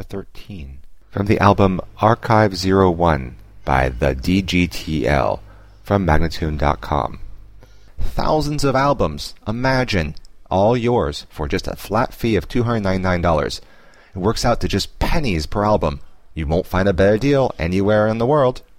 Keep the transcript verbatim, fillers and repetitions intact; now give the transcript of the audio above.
thirteen. From the album Archive zero one by the D G T L from Magnatune dot com. Thousands of albums, imagine, all yours for just a flat fee of two hundred ninety-nine dollars. It works out to just pennies per album. You won't find a better deal anywhere in the world.